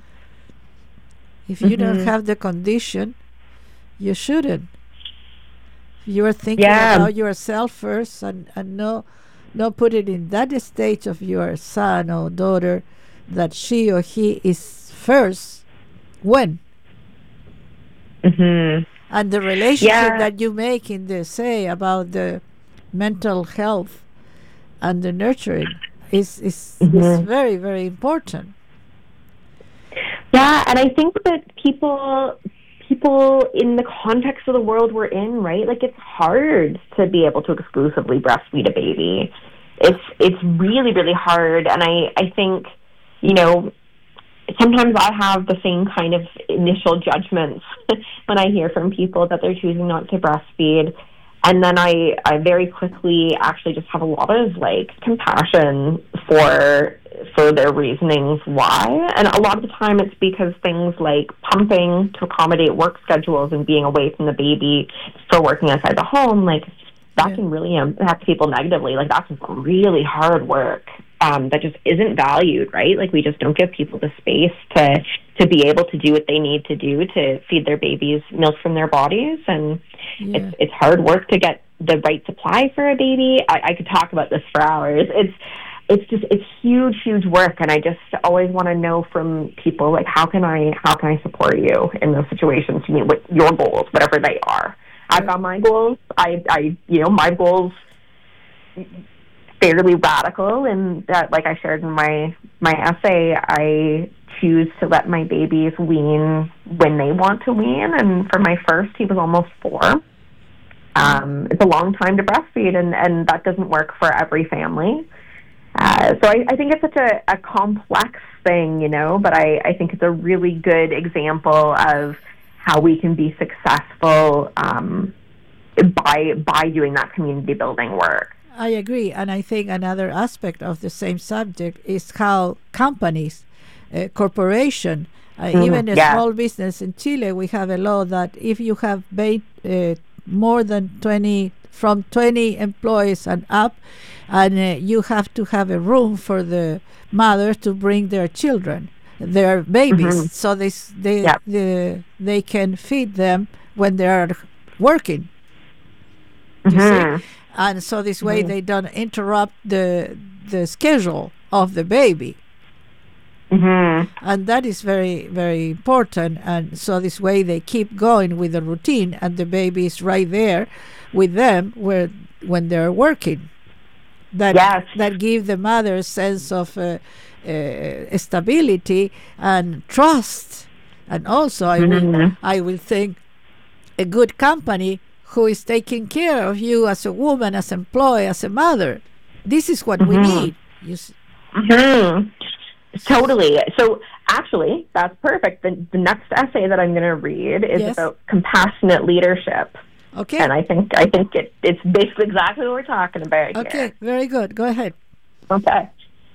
If you don't Mhm. have the condition, you shouldn't. You are thinking Yeah. about yourself first, and, and no, no put it in that stage of your son or daughter that she or he is first. When? Mm-hmm. And the relationship Yeah. that you make in the say about the mental health and the nurturing is is, is Mhm. very, very important. Yeah, and I think that people people in the context of the world we're in, right? Like, it's hard to be able to exclusively breastfeed a baby. It's it's really, really hard, and I, I think, you know, sometimes I have the same kind of initial judgments when I hear from people that they're choosing not to breastfeed. And then I, I very quickly actually just have a lot of, like, compassion for for their reasonings why. And a lot of the time it's because things like pumping to accommodate work schedules and being away from the baby for working outside the home, like, that Yeah. can really impact people negatively. Like, that's really hard work um, that just isn't valued, right? Like, we just don't give people the space to to be able to do what they need to do to feed their babies milk from their bodies. And Yeah. it's it's hard work to get the right supply for a baby. I, I could talk about this for hours. It's it's just it's huge, huge work, and I just always want to know from people, like, how can I how can I support you in those situations? You mean with your goals, whatever they are. I've got my goals. I I you know my goals fairly radical, and that, like I shared in my my essay, I choose to let my babies wean when they want to wean, and for my first, he was almost four. Um, it's a long time to breastfeed, and, and that doesn't work for every family. Uh, so I, I think it's such a, a complex thing, you know, but I, I think it's a really good example of how we can be successful um, by by doing that community building work. I agree, and I think another aspect of the same subject is how companies, uh, corporation, uh, Mhm, even a yeah. small business in Chile, we have a law that if you have made uh, more than twenty, from twenty employees and up, and uh, you have to have a room for the mother to bring their children, their babies, Mhm. so they s- they Yeah. the, they can feed them when they are working. You Mhm. see? And so this way Mhm. they don't interrupt the the schedule of the baby. Mm-hmm. And that is very, very important. And so this way they keep going with the routine, and the baby is right there with them where when they're working. that Yes. that give the mother a sense of uh, uh, stability and trust. And also, I will Mhm. I will think a good company who is taking care of you as a woman, as employee, as a mother. This is what we Mhm. need. You s- hmm Totally. So actually, that's perfect. The, the next essay that I'm going to read is Yes. about compassionate leadership. Okay. And I think I think it, it's basically exactly what we're talking about here. Okay, very good. Go ahead. Okay.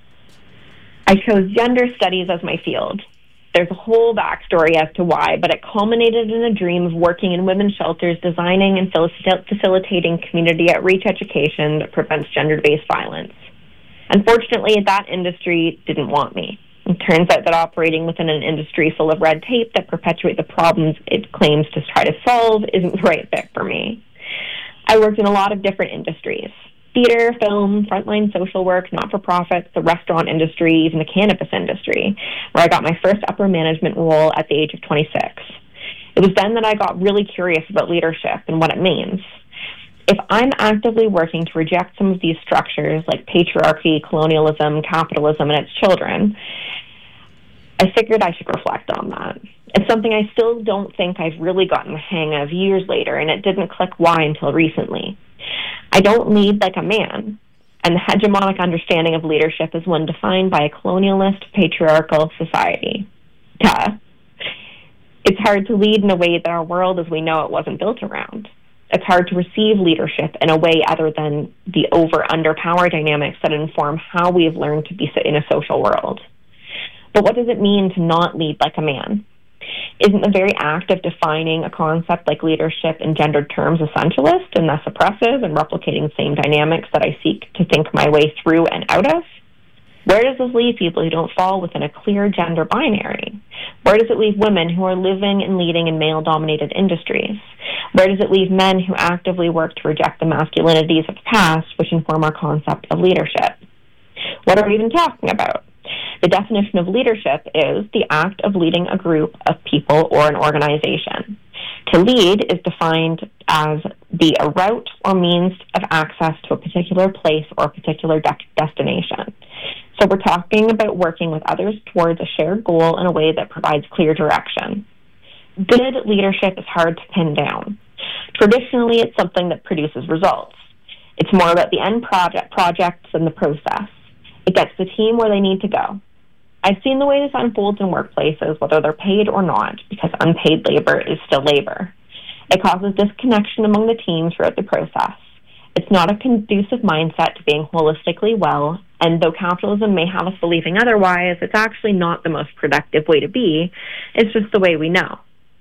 I chose gender studies as my field. There's a whole backstory as to why, but it culminated in a dream of working in women's shelters, designing and facil- facilitating community outreach education that prevents gender-based violence. Unfortunately, that industry didn't want me. It turns out that operating within an industry full of red tape that perpetuate the problems it claims to try to solve isn't the right fit for me. I worked in a lot of different industries: theater, film, frontline social work, not-for-profits, the restaurant industry, even the cannabis industry, where I got my first upper management role at the age of twenty-six. It was then that I got really curious about leadership and what it means. If I'm actively working to reject some of these structures like patriarchy, colonialism, capitalism, and its children, I figured I should reflect on that. It's something I still don't think I've really gotten the hang of years later, and it didn't click why until recently. I don't lead like a man, and the hegemonic understanding of leadership is one defined by a colonialist, patriarchal society. Duh. It's hard to lead in a way that our world as we know it wasn't built around. It's hard to receive leadership in a way other than the over-under power dynamics that inform how we have learned to be in a social world. But what does it mean to not lead like a man? Isn't the very act of defining a concept like leadership in gendered terms essentialist and thus oppressive and replicating the same dynamics that I seek to think my way through and out of? Where does this leave people who don't fall within a clear gender binary? Where does it leave women who are living and leading in male-dominated industries? Where does it leave men who actively work to reject the masculinities of the past, which inform our concept of leadership? What are we even talking about? The definition of leadership is the act of leading a group of people or an organization. To lead is defined as the a route or means of access to a particular place or a particular de- destination. So we're talking about working with others towards a shared goal in a way that provides clear direction. Good leadership is hard to pin down. Traditionally, it's something that produces results. It's more about the end project projects than the process. It gets the team where they need to go. I've seen the way this unfolds in workplaces, whether they're paid or not, because unpaid labor is still labor. It causes disconnection among the teams throughout the process. It's not a conducive mindset to being holistically well, and though capitalism may have us believing otherwise, it's actually not the most productive way to be. It's just the way we know.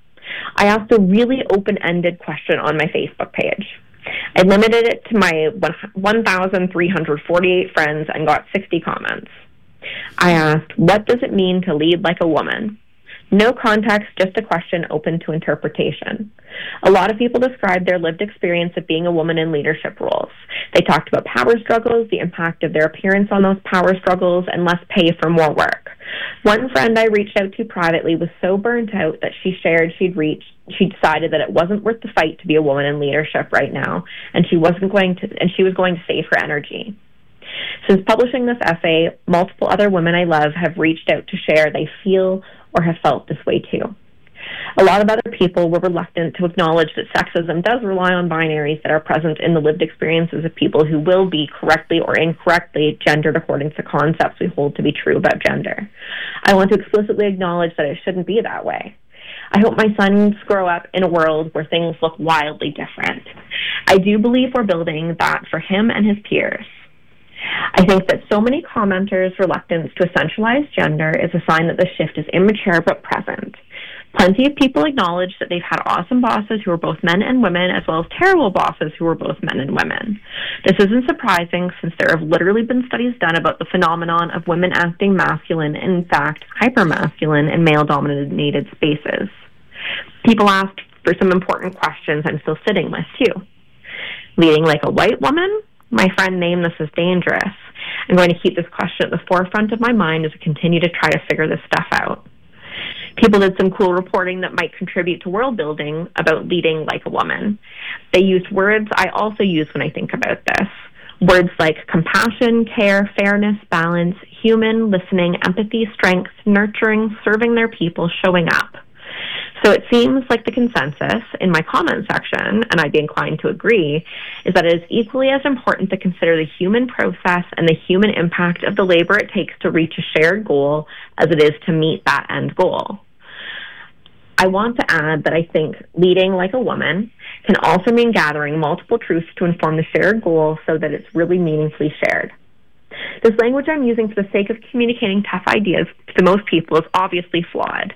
I asked a really open-ended question on my Facebook page. I limited it to my one thousand three hundred forty-eight friends and got sixty comments. I asked, what does it mean to lead like a woman? No context, just a question open to interpretation. A lot of people described their lived experience of being a woman in leadership roles. They talked about power struggles, the impact of their appearance on those power struggles, and less pay for more work. One friend I reached out to privately was so burnt out that she shared she'd reached, she decided that it wasn't worth the fight to be a woman in leadership right now, and she wasn't going to, and she was going to save her energy. Since publishing this essay, multiple other women I love have reached out to share they feel or have felt this way too. A lot of other people were reluctant to acknowledge that sexism does rely on binaries that are present in the lived experiences of people who will be correctly or incorrectly gendered according to concepts we hold to be true about gender. I want to explicitly acknowledge that it shouldn't be that way. I hope my sons grow up in a world where things look wildly different. I do believe we're building that for him and his peers. I think that so many commenters' reluctance to essentialize gender is a sign that the shift is immature but present. Plenty of people acknowledge that they've had awesome bosses who are both men and women, as well as terrible bosses who are both men and women. This isn't surprising, since there have literally been studies done about the phenomenon of women acting masculine and, in fact, hypermasculine in male-dominated spaces. People asked for some important questions I'm still sitting with, too. Leading like a white woman? My friend named this as dangerous. I'm going to keep this question at the forefront of my mind as I continue to try to figure this stuff out. People did some cool reporting that might contribute to world building about leading like a woman. They used words I also use when I think about this. Words like compassion, care, fairness, balance, human, listening, empathy, strength, nurturing, serving their people, showing up. So it seems like the consensus in my comment section, and I'd be inclined to agree, is that it is equally as important to consider the human process and the human impact of the labor it takes to reach a shared goal as it is to meet that end goal. I want to add that I think leading like a woman can also mean gathering multiple truths to inform the shared goal so that it's really meaningfully shared. This language I'm using for the sake of communicating tough ideas to most people is obviously flawed.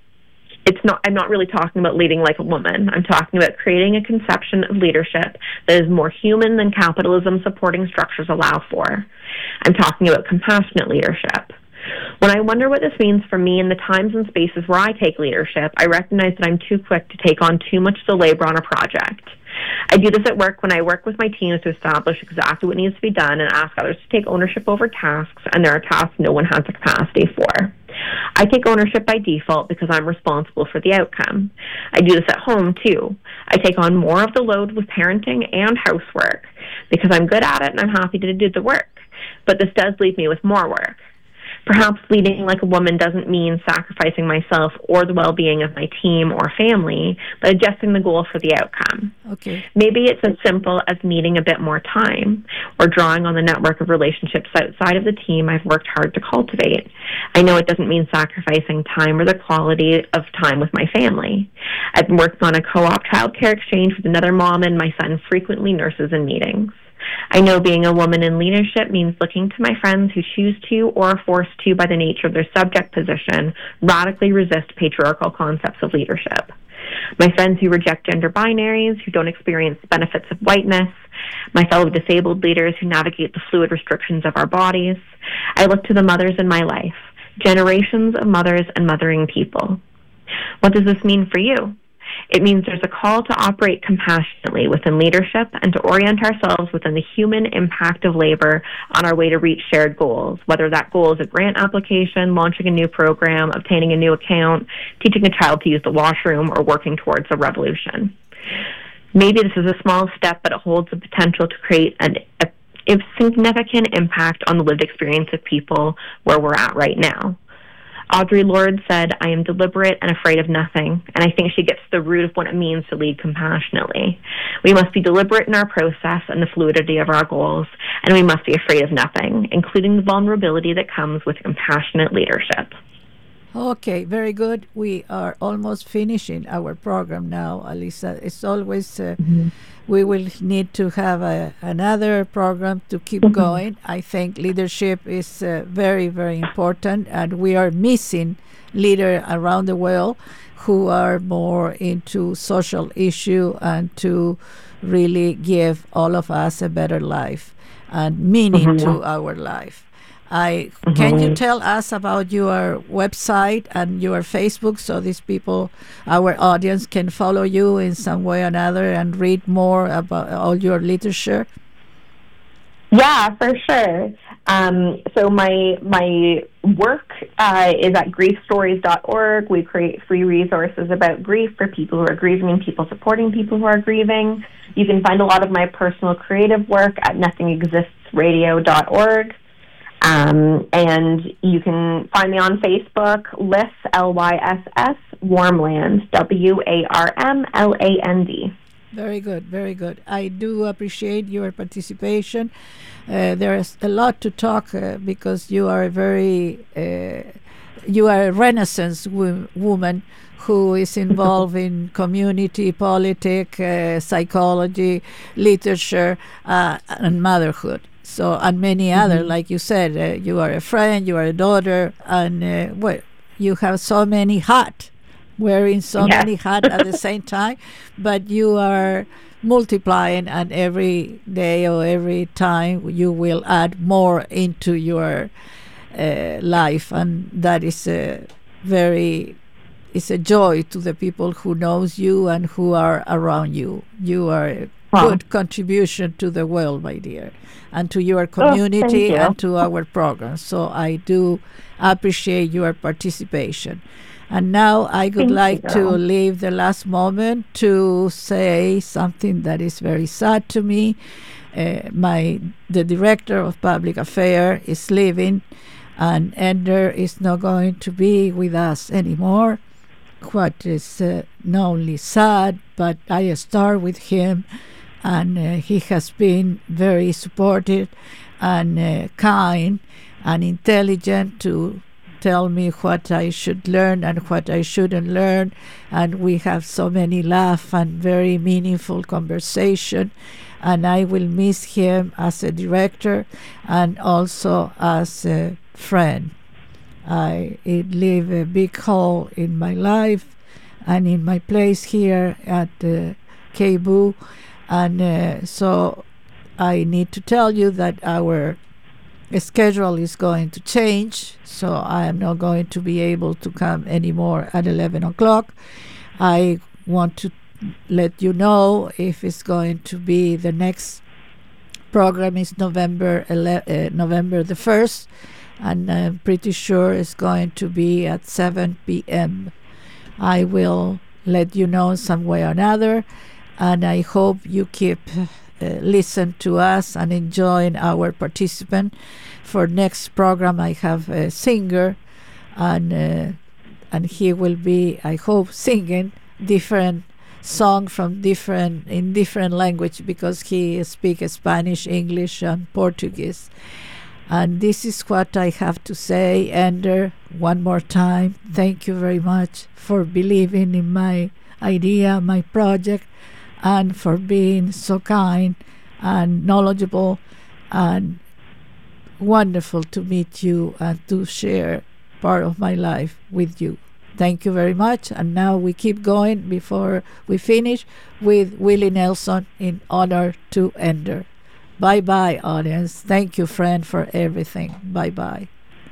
It's not, I'm not really talking about leading like a woman. I'm talking about creating a conception of leadership that is more human than capitalism supporting structures allow for. I'm talking about compassionate leadership. When I wonder what this means for me in the times and spaces where I take leadership, I recognize that I'm too quick to take on too much of the labor on a project. I do this at work when I work with my teams to establish exactly what needs to be done and ask others to take ownership over tasks, and there are tasks no one has the capacity for. I take ownership by default because I'm responsible for the outcome. I do this at home, too. I take on more of the load with parenting and housework because I'm good at it and I'm happy to do the work. But this does leave me with more work. Perhaps leading like a woman doesn't mean sacrificing myself or the well-being of my team or family, but adjusting the goal for the outcome. Okay. Maybe it's as simple as needing a bit more time or drawing on the network of relationships outside of the team I've worked hard to cultivate. I know it doesn't mean sacrificing time or the quality of time with my family. I've been working on a co-op childcare exchange with another mom, and my son frequently nurses in meetings. I know being a woman in leadership means looking to my friends who choose to or are forced to by the nature of their subject position radically resist patriarchal concepts of leadership. My friends who reject gender binaries, who don't experience the benefits of whiteness, my fellow disabled leaders who navigate the fluid restrictions of our bodies. I look to the mothers in my life, generations of mothers and mothering people. What does this mean for you? It means there's a call to operate compassionately within leadership and to orient ourselves within the human impact of labor on our way to reach shared goals, whether that goal is a grant application, launching a new program, obtaining a new account, teaching a child to use the washroom, or working towards a revolution. Maybe this is a small step, but it holds the potential to create an, a, a significant impact on the lived experience of people where we're at right now. Audre Lorde said, "I am deliberate and afraid of nothing," and I think she gets to the root of what it means to lead compassionately. We must be deliberate in our process and the fluidity of our goals, and we must be afraid of nothing, including the vulnerability that comes with compassionate leadership. Okay, very good. We are almost finishing our program now, Alisa. It's always, uh, mm-hmm. we will need to have a, another program to keep mm-hmm. going. I think leadership is uh, very, very important, and we are missing leaders around the world who are more into social issue and to really give all of us a better life and meaning mm-hmm. to our life. I, mm-hmm. Can you tell us about your website and your Facebook so these people, our audience, can follow you in some way or another and read more about all your literature? Yeah, for sure. Um, so my my work uh, is at grief stories dot org. We create free resources about grief for people who are grieving and people supporting people who are grieving. You can find a lot of my personal creative work at nothing exists radio dot org. Um, and you can find me on Facebook, Lyss, L Y S S, Warmland, W A R M L A N D. Very good, very good. I do appreciate your participation. Uh, there's a lot to talk uh, because you are a very, uh, you are a Renaissance wo- woman who is involved in community, politics, uh, psychology, literature, uh, and motherhood. So, and many mm-hmm. other, like you said, uh, you are a friend, you are a daughter, and uh, well, you have so many hats, wearing so yeah. many hats at the same time, but you are multiplying, and every day or every time you will add more into your uh, life, and that is a very, it's a joy to the people who knows you and who are around you. You are a wow. good contribution to the world, my dear, and to your community oh, you. and to our program. So I do appreciate your participation. And now I would Thank you, like to girl. leave the last moment to say something that is very sad to me. Uh, my the director of public affairs is leaving, and Ender is not going to be with us anymore. What is uh, not only sad, but I start with him, and uh, he has been very supportive and uh, kind and intelligent to tell me what I should learn and what I shouldn't learn, and we have so many laugh and very meaningful conversation, and I will miss him as a director and also as a friend. I it leave a big hole in my life and in my place here at uh, K B O O, and uh, so I need to tell you that our schedule is going to change, so I am not going to be able to come anymore at eleven o'clock. I want to let you know if it's going to be the next program is November ele- uh, November the first, and I'm pretty sure it's going to be at seven p.m. I will let you know some way or another, and I hope you keep uh, listen to us and enjoying our participant. For next program, I have a singer, and uh, and he will be, I hope, singing different song from different in different language, because he speaks Spanish, English, and Portuguese. And this is what I have to say. Ender, one more time, thank you very much for believing in my idea, my project, and for being so kind and knowledgeable, and wonderful to meet you and to share part of my life with you. Thank you very much. And now we keep going before we finish with Willie Nelson in honor to Ender. Bye bye, audience. Thank you, friend, for everything. Bye bye.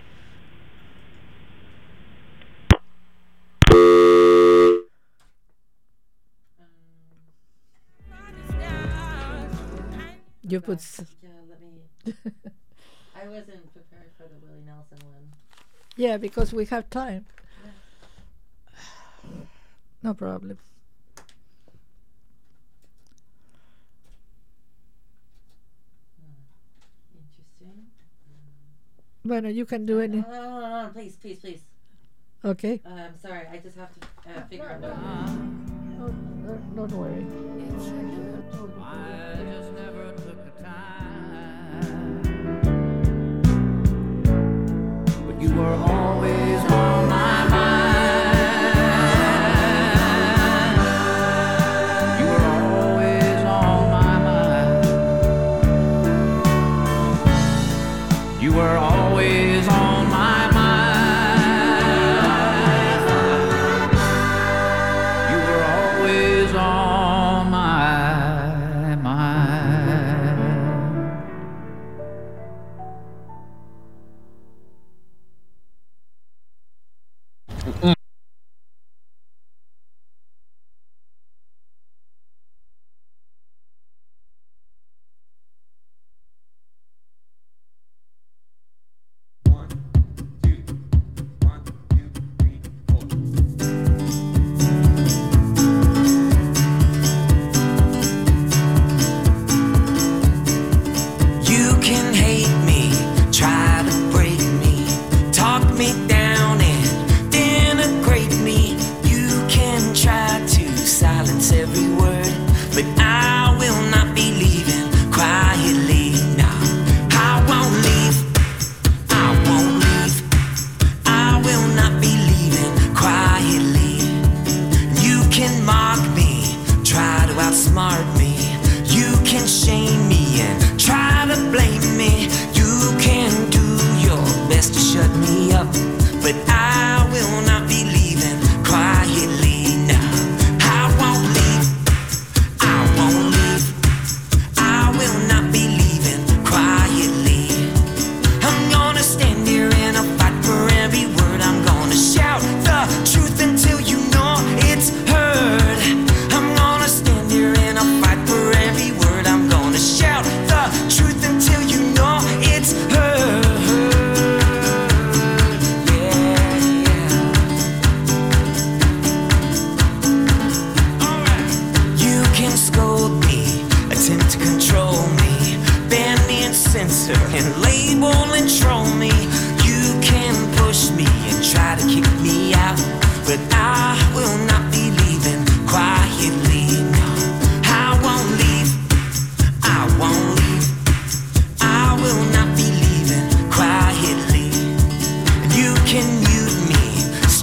You put. S- Yeah, let me. I wasn't prepared for the Willie Nelson one. yeah, because we have time. No problem. Interesting. Bueno, you can do any. No, no, no, no, no, please, please, please. Okay. Uh, I'm sorry, I just have to uh, figure out. No, what no, don't worry. I just never took the time. But you were always on my mind. You were always on my mind. You were always on my mind. You were always on my mind. You can hate me, try to break me, talk me down and then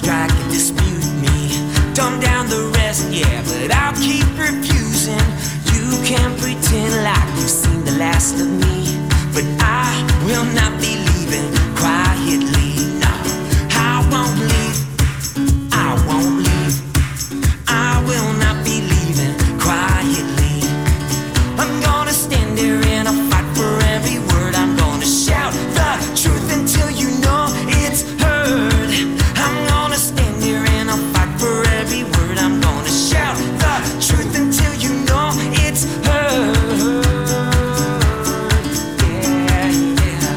try to dispute me. Dumb down the rest, yeah, but I'll keep refusing. You can pretend like you've seen the last of me, but I will not be leaving quietly. No, I won't leave. I won't leave. I will not be leaving quietly. I'm gonna stand there and I'll fight for every word. I'm gonna shout the truth until you know it's heard. I'm gonna stand there and I'll fight for every word. I'm gonna shout the truth until you know it's heard. Yeah, yeah.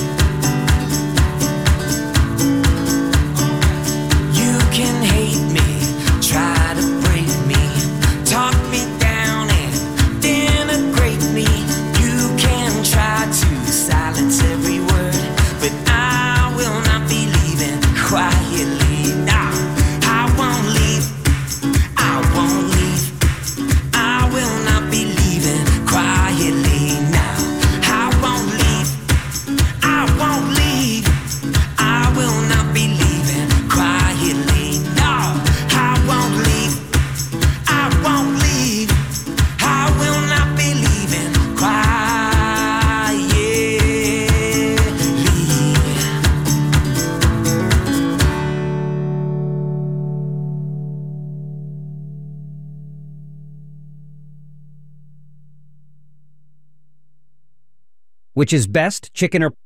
You can hate me, try to break me, talk me down and denigrate me. You can try to silence every word, but I will not be leaving quietly. Nah, I won't leave. I won't leave. I will not be leaving quietly. Now, I won't leave. I won't leave. I will not be leaving quietly. No, I won't leave. I won't leave. I will not be leaving quietly. Which is best, chicken or...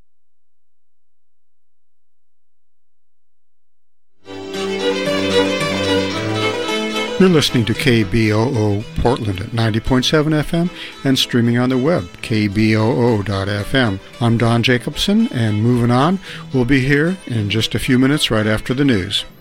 You're listening to K B O O Portland at ninety point seven F M and streaming on the web, K B O O dot F M. I'm Don Jacobson, and moving on, we'll be here in just a few minutes right after the news.